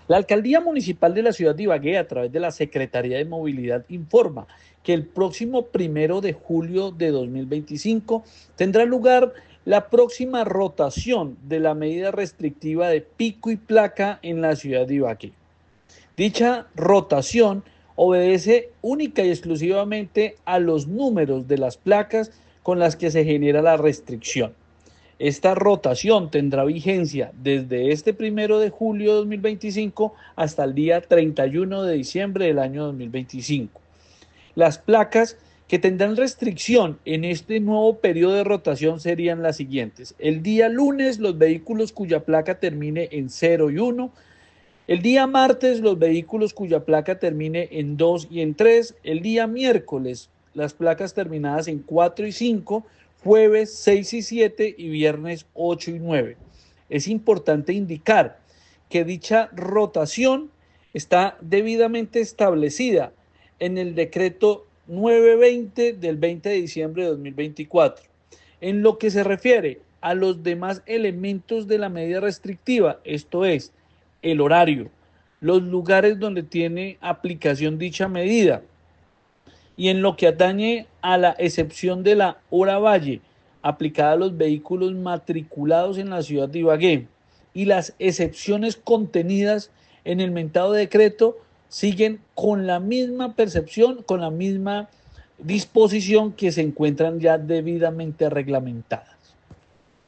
La Alcaldía Municipal de la ciudad de Ibagué, a través de la Secretaría de Movilidad, informa que el próximo 1 de julio de 2025 tendrá lugar la próxima rotación de la medida restrictiva de pico y placa en la ciudad de Ibagué. Dicha rotación obedece única y exclusivamente a los números de las placas con las que se genera la restricción. Esta rotación tendrá vigencia desde este 1 de julio de 2025 hasta el día 31 de diciembre del año 2025. Las placas que tendrán restricción en este nuevo periodo de rotación serían las siguientes. El día lunes, los vehículos cuya placa termine en 0 y 1. El día martes, los vehículos cuya placa termine en 2 y en 3. El día miércoles, las placas terminadas en 4 y 5. Jueves 6 y 7 y viernes 8 y 9. Es importante indicar que dicha rotación está debidamente establecida en el decreto 920 del 20 de diciembre de 2024. En lo que se refiere a los demás elementos de la medida restrictiva, esto es, el horario, los lugares donde tiene aplicación dicha medida, y en lo que atañe a la excepción de la hora valle aplicada a los vehículos matriculados en la ciudad de Ibagué y las excepciones contenidas en el mentado decreto siguen con la misma percepción, con la misma disposición que se encuentran ya debidamente reglamentadas.